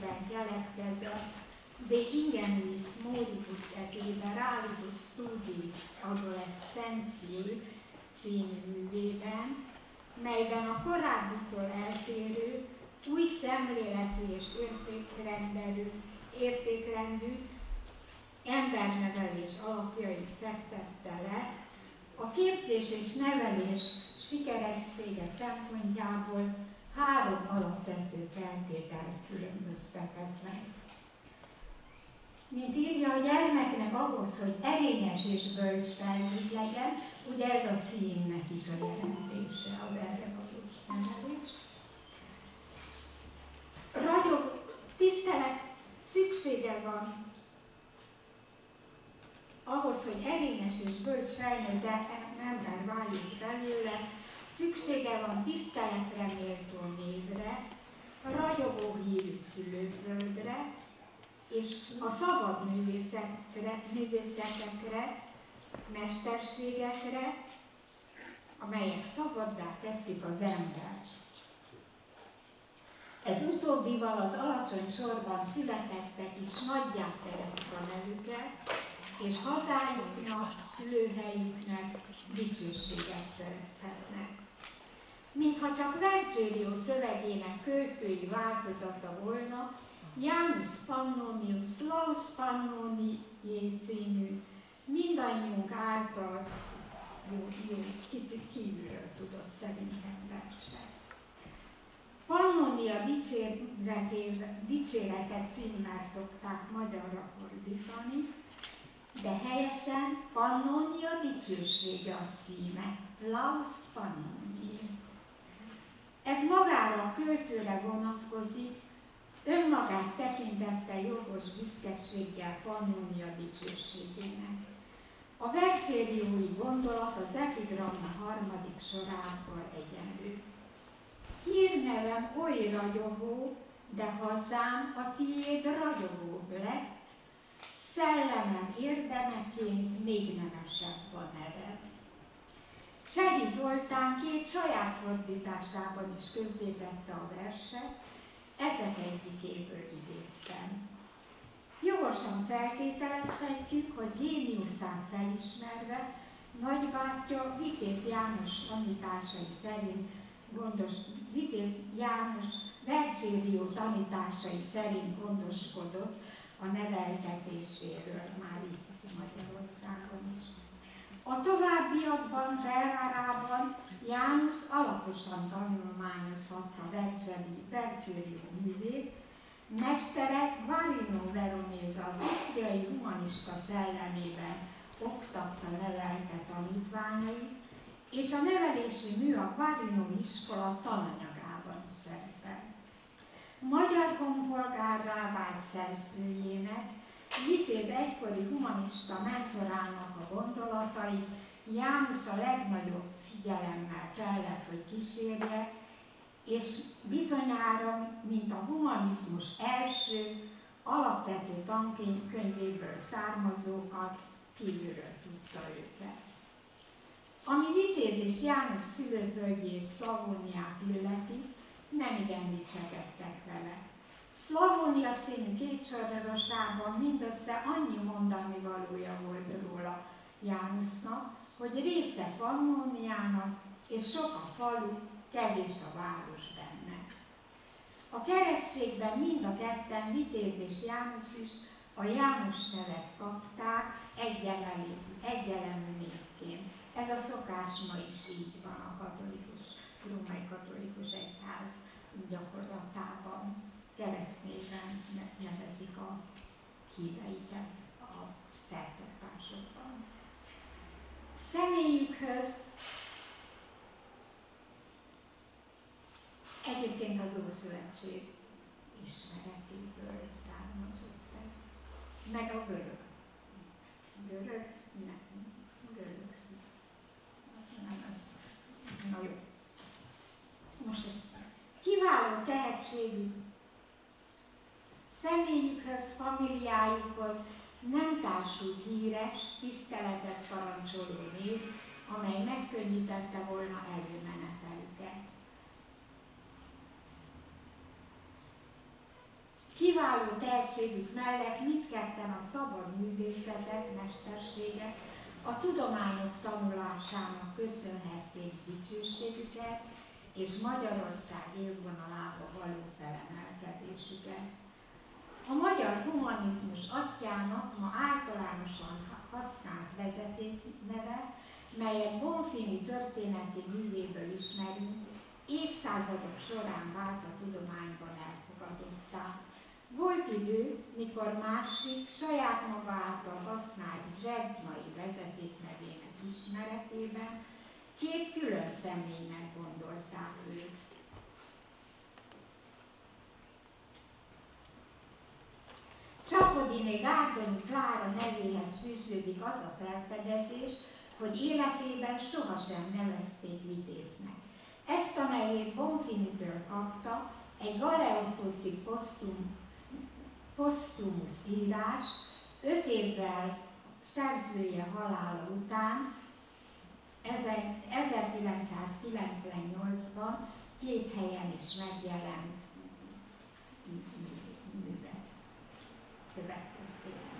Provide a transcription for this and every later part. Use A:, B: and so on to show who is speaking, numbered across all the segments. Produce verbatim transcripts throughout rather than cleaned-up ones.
A: időben keletkezett De ingenuis modibus et liberalibus studiis adolescentiae című művében, melyben a korábbitól eltérő, új szemléletű és értékrendű, értékrendű embernevelés alapjait fektette le, a képzés és nevelés sikeressége szempontjából három alapvető feltételt különböztetett meg. Mint írja, a gyermeknek ahhoz, hogy erényes és bölcs felnőtt legyen, ugye ez a címnek is a jelentése, az erre való nevelés. Ragyog, tisztelet szüksége van ahhoz, hogy erényes és bölcs felnőtt ember váljon belőle, szüksége van tiszteletre méltó névre, ragyogó hírű szülőföldre, és a szabad művészetre, művészetekre, mesterségekre, amelyek szabaddá teszik az embert. Ez utóbbival az alacsony sorban születettek is nagyjá teretik a nevüket, és hazájuknak, szülőhelyüknek dicsőséget szerezhetnek. Mintha csak Vergilio szövegének költői változata volna, Janus Pannonius Laus Pannoniae című mindannyiunk által jó, jó kívülről tudott szerintem verset. Pannonia dicsérete címmel szokták magyarra fordítani, de helyesen Pannonia dicsősége a címe, Laus Pannoniae. Ez magára a költőre vonatkozik, önmagát tekintette jogos büszkeséggel Pannonia dicsőségének. A vergiliói gondolat az epigramma harmadik sorával egyenlő. Hírnevem oly ragyogó, de hazám a tiéd ragyogóbb lett, szellemem érdemeként még nemesebb a neved. Csehi Zoltán két saját fordításában is közzétette a verset, ezek egyikéből idéztem. Jogosan feltételezhetjük, hogy géniuszát felismerve nagybátyja Vitéz János tanításai szerint gondos, Vitéz János Vergilio tanításai szerint gondoskodott a neveltetéséről már itt Magyarországon is. A továbbiakban Ferrarában János alaposan tanulmányozhatta Vergilio művét, mestere Guarino Veronese az isztriai humanista szellemében oktatta, nevelte tanítványait, és a nevelési mű a Guarino iskola tananyagában is szerepel. Magyar honpolgárrá vált szerzőjének, Vitéz egykori humanista mentorának a gondolatai János a legnagyobb figyelemmel kellett, hogy kísérje, és bizonyára, mint a humanizmus első, alapvető tankönyvéből származókat kívülről tudta őket. Ami Vitéz és János szülőföldjét, Szlavóniát illeti, nemigen dicsekedtek vele. Szlavónia című kétsorosában mindössze annyi mondani valója volt róla Jánosnak, hogy része Pannoniának, és sok a falu, kevés a város benne. A keresztségben mind a ketten, Vitéz és János is a János nevet kapták egyelemű névként. Ez a szokás ma is így van a katolikus, római katolikus egyház gyakorlatában. Keresztnéven nevezik a híveiket a szertartásokban. Személyükhöz egyébként az Ószövetség ismeretéből származott ez. Meg a görög. Görög? Nem. Görög. Nem, az. Na jó. Most ez kiváló tehetségű személyükhöz, familiájukhoz nem társult híres, tiszteletet parancsoló név, amely megkönnyítette volna előmenetelüket. Kiváló tehetségük mellett mindketten a szabad művészetek, mesterségek, a tudományok tanulásának köszönhették dicsőségüket és Magyarország élvonalába való felemelkedésüket. A magyar humanizmus atyjának ma általánosan használt vezetékneve, melyet Bonfini történeti művéből ismerünk, évszázadok során vált a tudományban elfogadottá. Volt idő, mikor másik, saját maga által használt zsegnai vezetéknevének ismeretében két külön személynek gondolták őt. Csapodiné Gárdonyi Klára nevéhez fűződik az a felfedezés, hogy életében sohasem nevezték vitéznek. Ezt a nevét Bonfinitől kapta egy Galeotto cikk posztum, posztumusz írás, öt évvel szerzője halála után, ezerkilencszázkilencvennyolcban két helyen is megjelent műve következtében.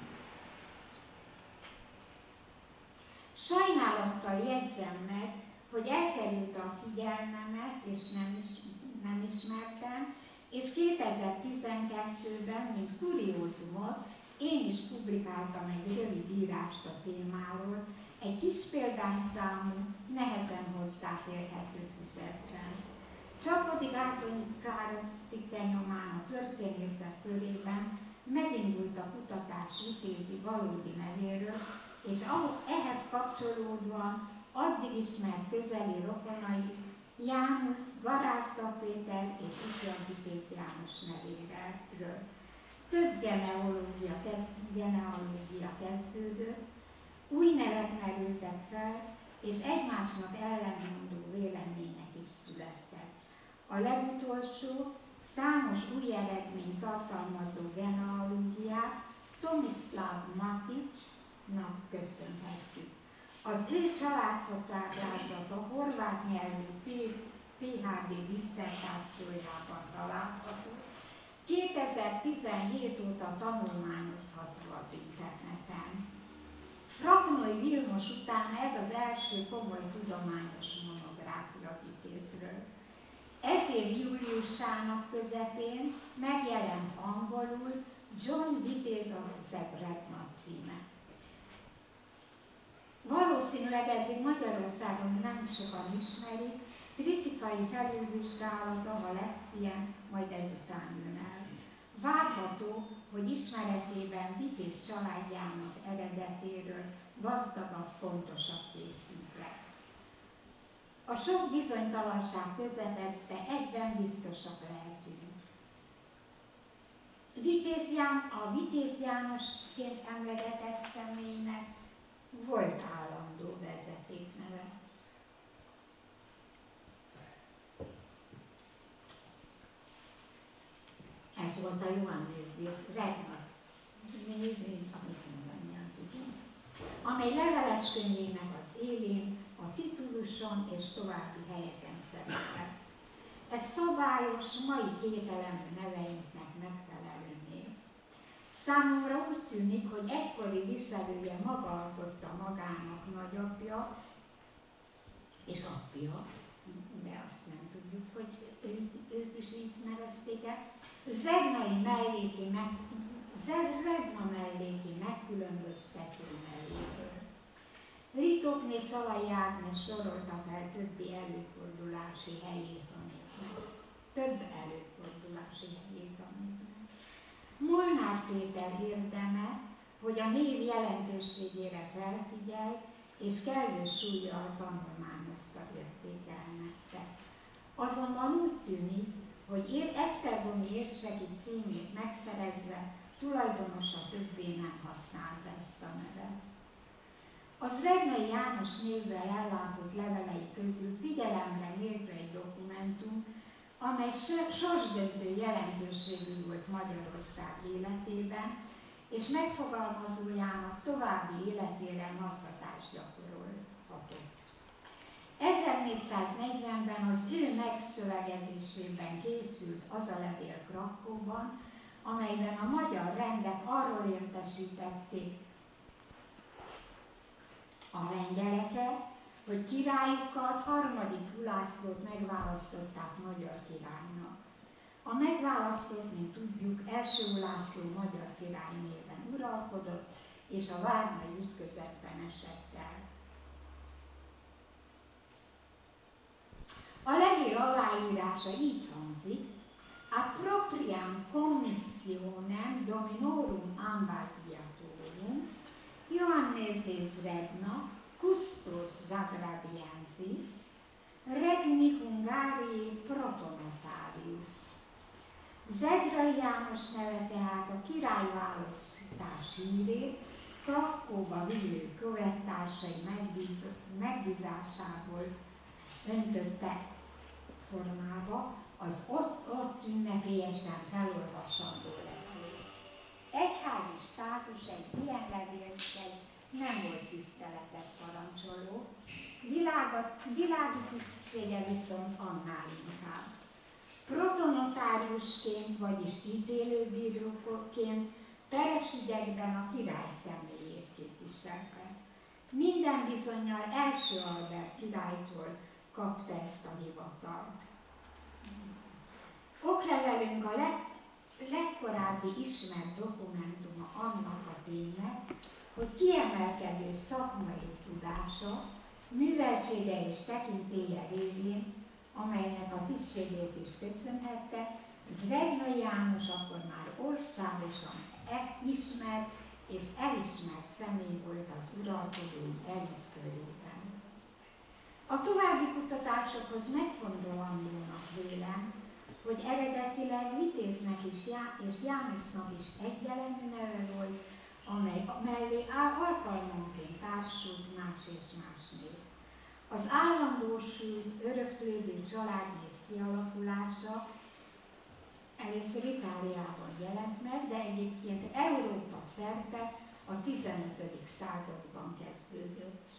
A: Sajnálattal jegyzem meg, hogy elkerült a figyelmemet, és nem, is, nem ismertem, és kétezer-tizenkettőben, mint kuriózumot, én is publikáltam egy rövid írást a témáról, egy kis példányszámú, nehezen hozzáférhető füzetben. Csapodi Gárdonyi Klára cikke nyomán a történészek körében megindult a kutatás Vitézi valódi nevéről, és ehhez kapcsolódóan addig ismert közeli rokonai János, Garázda Péter és ifjabb Vitéz János nevéről. Több genealógia, kezd, genealógia kezdődött, új nevek merültek fel, és egymásnak ellenmondó vélemények is születtek. A legutolsó, számos új eredményt tartalmazó genealógiát Tomislav Maticsnak köszönhetjük. Az ő családfotábrázata horvát nyelvű pé há dé disszertációjában található. kétezer-tizenhét óta tanulmányozható az interneten. Ragnói Vilmos után ez az első komoly tudományos monográfia Vitézről. Ez év júliusának közepén megjelent angolul John Vitéz of Zebredna címe. Valószínűleg eddig Magyarországon nem sokan ismerik, kritikai felülvizsgálata, ha lesz ilyen, majd ezután jön el. Várható, hogy ismeretében Vitéz családjának eredetéről gazdagabb, pontosabb képünk lesz. A sok bizonytalanság közepette egyben biztosak lehetünk. Vitéz Ján, a Vitéz Jánosként emlegetett személynek volt állandó vezetékneve. Ez volt a Johannes Regnat név, amit mindannyian tudunk, amely leveles könyvének az élén, a tituluson és további helyeken szerepel. Ez szabályos, mai kételemű neveinknek megfelelő név. Számomra úgy tűnik, hogy egykori viselője maga alkotta magának nagyapja és apja, de azt nem tudjuk, hogy őt, őt is így nevezték-e, Zegnai melléki meg, Zegna melléki megkülönböztető nevéről. Ritokné Szalai Ágnes sorolta fel többi előfordulási helyét a népnek. Több előfordulási helyét a népnek. Molnár Péter érdeme, hogy a név jelentőségére felfigyelt, és kellő súllyal tanulmányozta, értékelmette. Azonban úgy tűnik, hogy Esztergomi érseki címét megszerezve tulajdonosa többé nem használta ezt a nevet. Az Regnai János névvel ellátott levelei közül figyelemre méltó egy dokumentum, amely sorsdöntő jelentőségű volt Magyarország életében, és megfogalmazójának további életére nagy hatást gyakorolhatott. ezernégyszáznegyvenben az ő megszövegezésében készült az a levél Krakkóban, amelyben a magyar rendet arról értesítették a lengyeleket, hogy királyukat, harmadik Ulászlót megválasztották magyar királynak. A megválasztott, mint tudjuk, első Ulászló magyar király néven uralkodott, és a várnai ütközetben esett el. A levél aláírása így hangzik: ad propriam commissionem dominorum ambassadatorum Ioannes de Zrebna, custos Zagrabiensis, regni Hungáriae protonotarius. Zedrai János neve tehát a királyválasztás hírét Krakóba vívő követtársai megbízásából öntötte formába az ott, ott ünnepélyesen felolvasandó levél. Egyházi státus egy ilyen levélhez nem volt tiszteletet parancsoló, világi tisztsége viszont annál inkább. Protonotáriusként, vagyis ítélőbíróként peres ügyekben a király személyét képviselte. Minden bizonnyal első Albert királytól kapta ezt a hivatalt. Oklevelünk a leg, legkorábbi ismert dokumentuma annak a ténynek, hogy kiemelkedő szakmai tudása, műveltsége és tekintélye révén, amelynek a tisztségét is köszönhette, Zregnai János akkor már országosan ismert és elismert személy volt az uralkodói elit körében. A további kutatásokhoz megfontolandónak vélem, hogy eredetileg Vitéznek is Já- és Jánosnak is egyelemű neve volt, amely mellé alkalmanként társult más és más név. Az állandósult, öröklődő családnév kialakulása először Itáliában jelent meg, de egyébként Európa szerte a tizenötödik században kezdődött.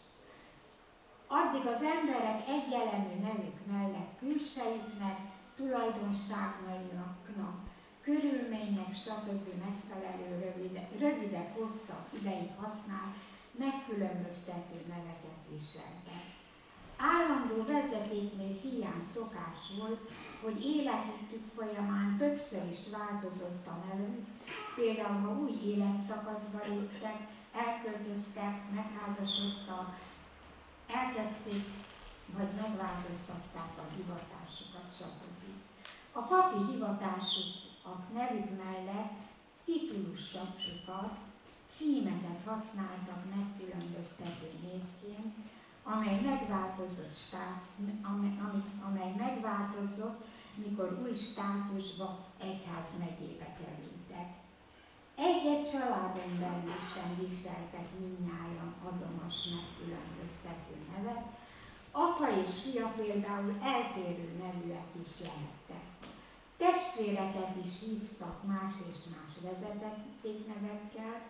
A: Addig az emberek egyelemű nevük mellett külsejüknek, tulajdonságainak, körülmények, stb. Megfelelő rövide, rövidebb, hosszabb ideig használt, megkülönböztető neveket viseltek. Állandó vezetéknév hiány szokás volt, hogy életük folyamán többször is változott a nevük, például ha új életszakaszba léptek, elköltöztek, megházasodtak, elkezdték vagy megváltoztatták a hivatásukat, stb. A papi hivatásuk nevük mellett titulusokat, címeket használtak megkülönböztető névként, amely megváltozott, stát, amely, amely megváltozott, mikor új státusba, egyházmegyébe kerültek. Egy-egy családon belül sem viseltek mindnyájan azonos megkülönböztető nevet, apa és fia például eltérő nevűek is lehettek. Testvéreket is hívtak más és más vezetéknevekkel,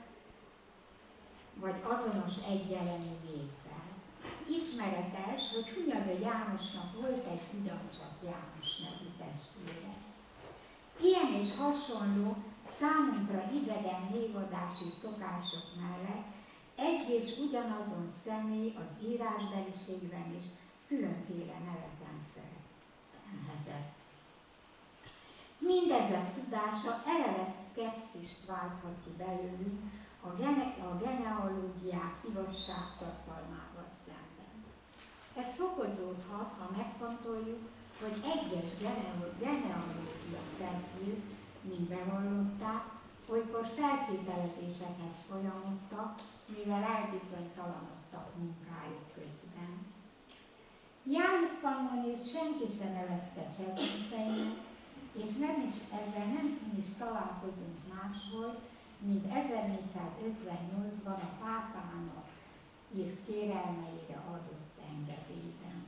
A: vagy azonos egyelemű névvel. Ismeretes, hogy Hunyadi Jánosnak volt egy ugyancsak János nevű testvére. Ilyen és hasonló, számunkra idegen névadási szokások mellett egy és ugyanazon személy az írásbeliségben is különféle neveken szerepelhetett. Mindezek tudása eleve szkepszist válthat ki belőlünk a, gene- a genealógiák igazságtartalmával szemben. Ez fokozódhat, ha megfontoljuk, hogy egyes genealógia szerzők, mint bevallották, olykor feltételezésekhez folyamodtak, mivel elbizonytalanodtak munkájuk közben. János Pannonius senki sem nevezte Cseszniceinek, és nem is, ezzel nem is találkozunk máshol, mint ezernégyszázötvennyolcban a pápának írt kérelmeire adott engedélyben.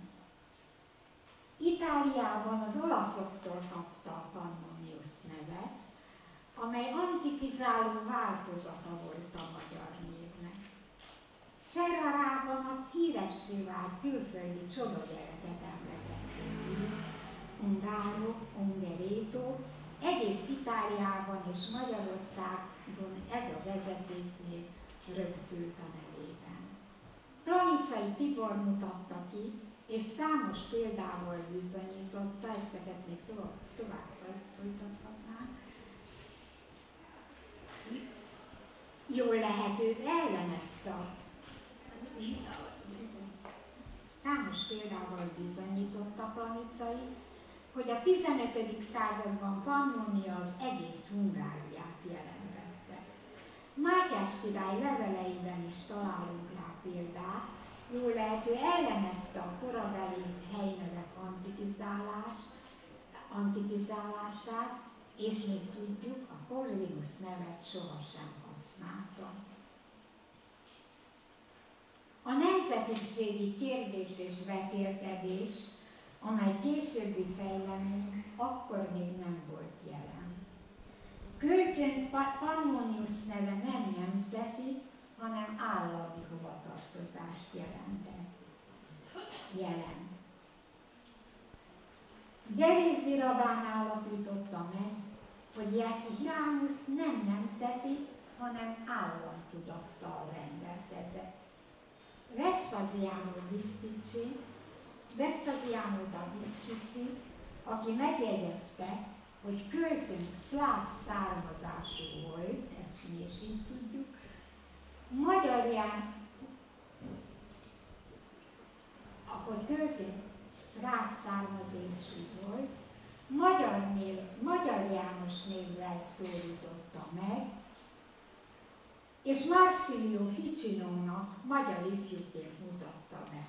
A: Itáliában az olaszoktól kapta a Pannonius nevet, amely antikizáló változata volt a magyar névnek. Ferrarában az híressé vált külföldi csodagyereket emlegették, Ungaro, Ungareto Egész Itáliában és Magyarországon ez a vezetéknév rögzült a nevében. Planicai Tibor mutatta ki, és számos példával bizonyította, ezeket még tovább, tovább folytathatnám. Jól lehet, ő ellenezte a számos példával bizonyította Planicai, hogy a tizenötödik században Pannonia az egész Hungáriát jelentette. Mátyás király leveleiben is találunk rá példát, jól lehet, ő ellenezte a korabeli helynevek antikizálást, antikizálását, és még tudjuk, a Corvinus nevet sohasem használta. A nemzetiségi kérdés és vetélkedés, amely későbbi fejlemény, akkor még nem volt jelen. Kölcsön Pannonius neve nem nemzeti, hanem állami hovatartozást jelentett. Jelent. Gerésdi Rabán állapította meg, hogy János nem nemzeti, hanem államtudattal rendelkezett. Vespasiano Bisticci, Vespasiano da Bisticci, aki megjegyezte, hogy költőnk szláv származású volt, ezt mi is így tudjuk, magyarján, ahogy költőnk szláv származású volt, magyar, név, magyar János névvel szólította meg, és Marsilio Ficinónak magyar ifjúként mutatta be.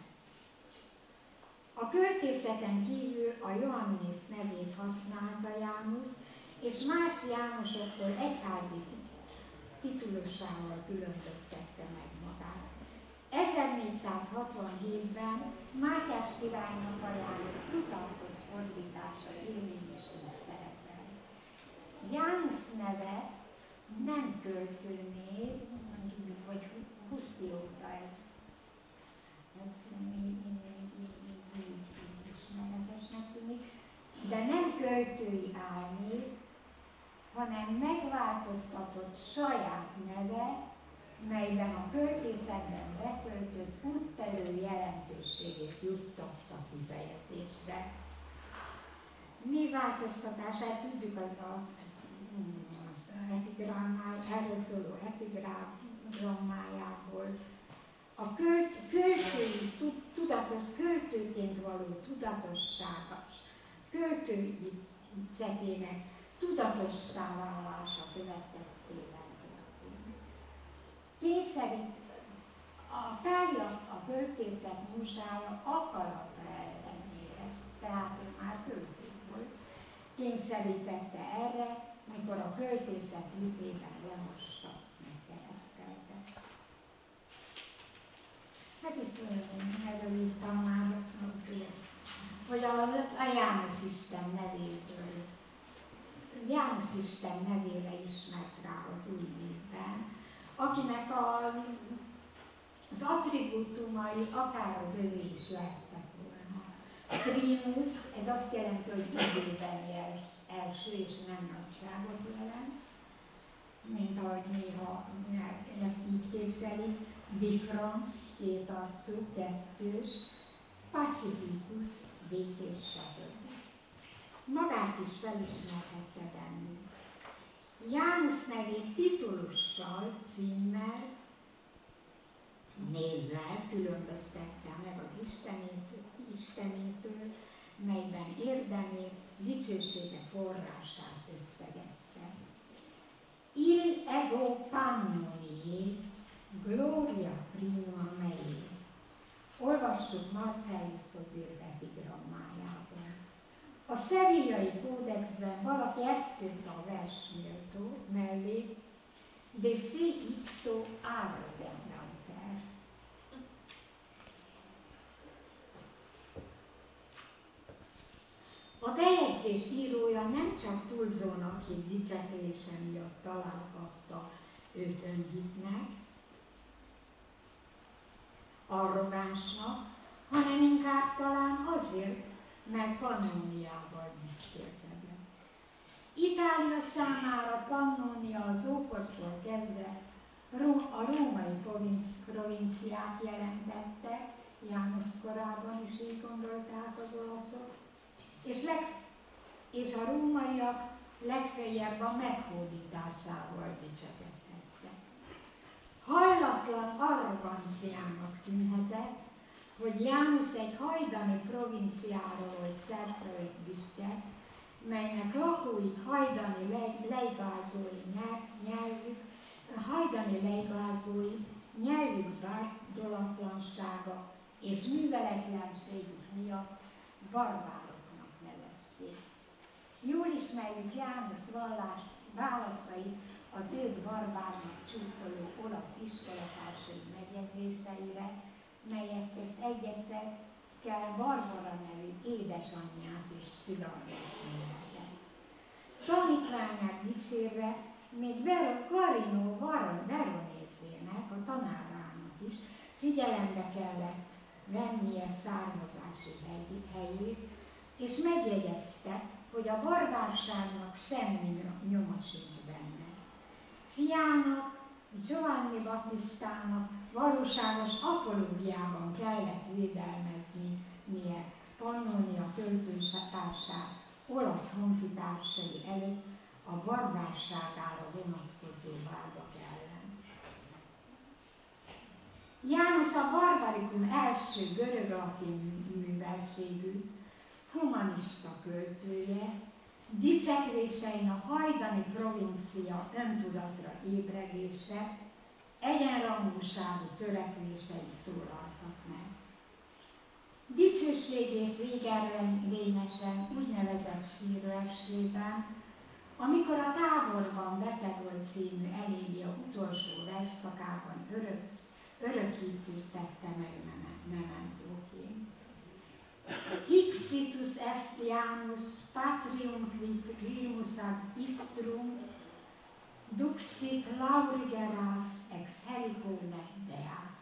A: A költészeten kívül a Ioannis nevét használta János, és más Jánosoktól egyházi titulusával különböztette meg magát. ezernégyszázhatvanhétben Mátyás királynak ajánlott Plutarkhosz fordítása érvényesül szerepel. János neve nem költőnév, mondjuk, hogy Husztióta ez, ez még így ismeretesnek tűnik, de nem költői álnév, hanem megváltoztatott saját neve, melyben a költészetben betöltött úttörő jelentőségét juttatta kifejezésre. Mi változtatását tudjuk az a az epigrammáj, erről szóló epigrammájából. A költ, költői, tudatos, költőként való tudatosságos, költőzetének tudatossá válása következtében történik. Kényszerít, a tárgya, a költészet musája akarata ellenére, tehát ő már költő volt, kényszerítette erre, mikor a költészet vizében lemossa, megkeresztelte. Hát itt erről írtam már, hogy a, a János Isten nevéből, János Isten nevére ismert rá az új névben, akinek a, az attribútumai akár az övé is lehettek volna. Primus, ez azt jelenti, hogy időbeni els, első és nem nagyságot jelent, mint ahogy néha ezt így képzelik, bifrons, két arcú, kettős, pacificus, békés, stb. Magát is felismerhette bennük. János nevét titulussal, címmel, névvel különböztette meg az Istenétől, Istenétől, melyben érdemét, dicsősége forrását összegezte. Il ego Pannonii, gloria prima mei. Olvassuk Marcellushoz írt epigrammájában. A szevillai kódexben valaki ezt írta a vers mellé, de se ipso arroganter. A bejegyzés írója nem csak túlzónak hitt dicsekvése miatt találhatta őt önhitnek, arrogánsnak, hanem inkább talán azért, mert Pannoniával büszkélkedett. Itália számára Pannonia az ókortól kezdve a római provinciát jelentette, János korában is így gondolták az olaszok, és, leg, és a rómaiak legfeljebb a meghódításával dicsekedhettek. Hallatlan arroganciának tűnhetett, hogy János egy hajdani provinciára volt szertelen büszke, melynek lakóit hajdani leigázói nyelvük, hajdani leigázói nyelvük bárdolatlansága és műveletlenségük miatt barbároknak nevezték. Jól ismerjük János vallás válaszait az őt barbárnak csúfoló olasz iskolatársai megjegyzéseire, melyek közt egyesekkel Barbara nevű édesanyját is szülalmasnyeltek. Tanítványát dicsérve még Garino Veronézének, a tanárának is figyelembe kellett vennie származási helyét, és megjegyezte, hogy a barbárságnak semmi nyoma sincs benne. Fiának, Giovanni Battistának valóságos apológiában kellett védelmeznie Pannonia költőtársát olasz honfitársai előtt a barbárságára vonatkozó vádak ellen. János a Barbarikum első görög-latin műveltségű, humanista költője, dicsekvésein a hajdani provincia öntudatra ébredése, egyenrangúságú törekvései szólaltak meg. Dicsőségét végelményesen úgynevezett sírversében, amikor a táborban beteg volt című elégia utolsó versszakában örök, örökítőt tette meg mementóként. Hixitus est Janus patrium quid primus ad istrum duxit laurigeras ex helicone deas.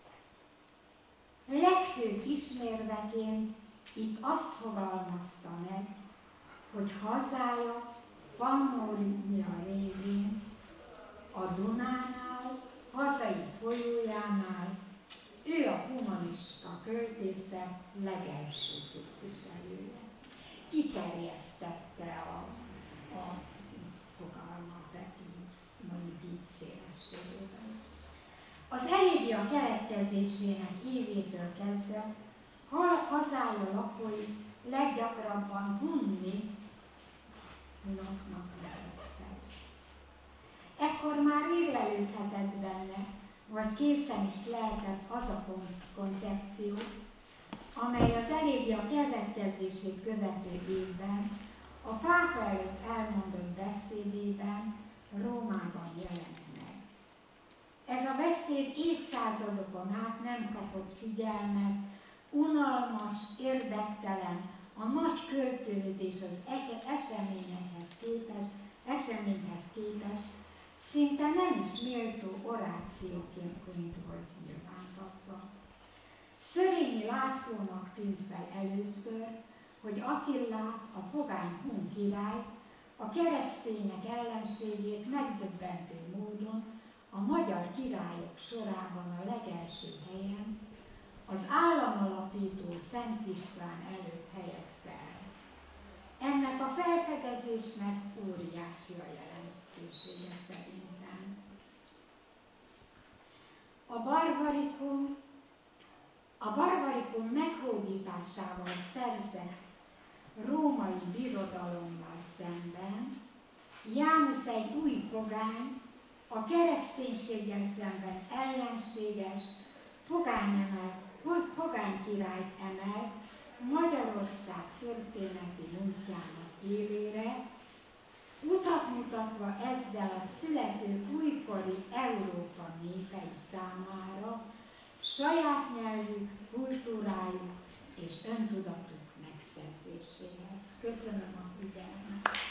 A: Legfőbb ismérveként itt azt fogalmazta meg, hogy hazája Pannonia révén a Dunánál, hazai folyójánál ő a humanista költészet legelső képviselője. Kiterjesztette a, a fogalmat, így, mondjuk így szélességében. Az elégia keletkezésének évétől kezdve hazája lakói leggyakrabban hunni hunoknak neveztek. Ekkor már érlelődhetett benne, vagy készen is lehetett az a koncepció, amely az elégia keletkezését követő évben a pápa előtt elmondott beszédében Rómában jelent meg. Ez a beszéd évszázadokon át nem kapott figyelmet, unalmas, érdektelen, a nagy költőhöz és az eseményekhez képest, eseményhez képest szinte nem is méltó orációként volt nyilvántatva. Szörényi Lászlónak tűnt fel először, hogy Attillát, a pogány hun király, a keresztények ellenségét megdöbbentő módon a magyar királyok sorában a legelső helyen, az államalapító Szent István előtt helyezte el. Ennek a felfedezésnek óriási a jelentősége szerintem. A barbarikum, a barbarikum meghódításával szerzett római birodalommal szemben János egy új pogány, a kereszténységgel szemben ellenséges, pogány, emel, pogány királyt emel Magyarország történeti múltjának élére, utat mutatva ezzel a születő újkori Európa népei számára saját nyelvük, kultúrájuk és öntudatuk megszerzéséhez. Köszönöm a figyelmet!